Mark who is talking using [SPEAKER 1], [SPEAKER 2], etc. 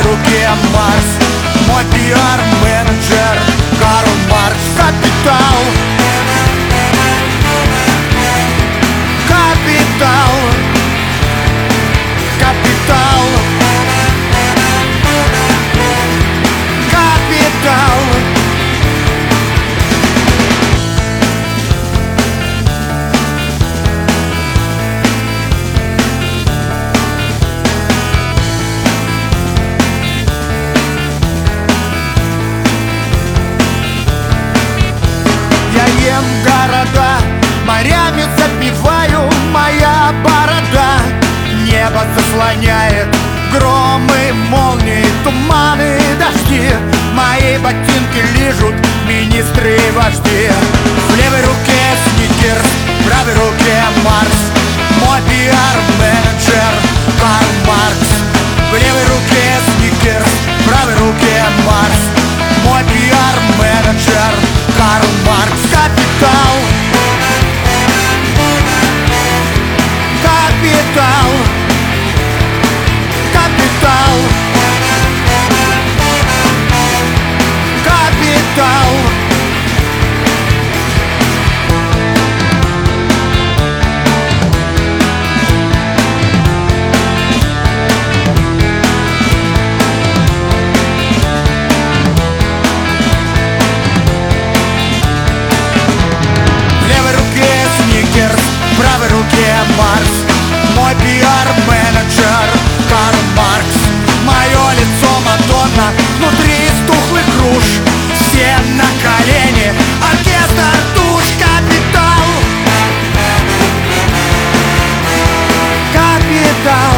[SPEAKER 1] правой руке Марс, мой пиар-менеджер Карл Маркс. Капитал, капитал, капитал, капитал. Я ем города, морями запиваю, моя борода небо заслоняет. Громы, молнии, туманы, дожди, мои ботинки лижут министры и вожди. В левой руке Сникерс, в правой руке Марс, мой пиар-менеджер Карл Маркс. В левой руке Сникерс, в правой руке Марс, мой пиар-менеджер Карл Маркс. Капитал, капитал, капитал, капитал. В правой руке Марс, мой пиар-менеджер Карл Маркс. Мое лицо Мадонна, внутри стухлых груш, все на колени, оркестр душ. Капитал, капитал,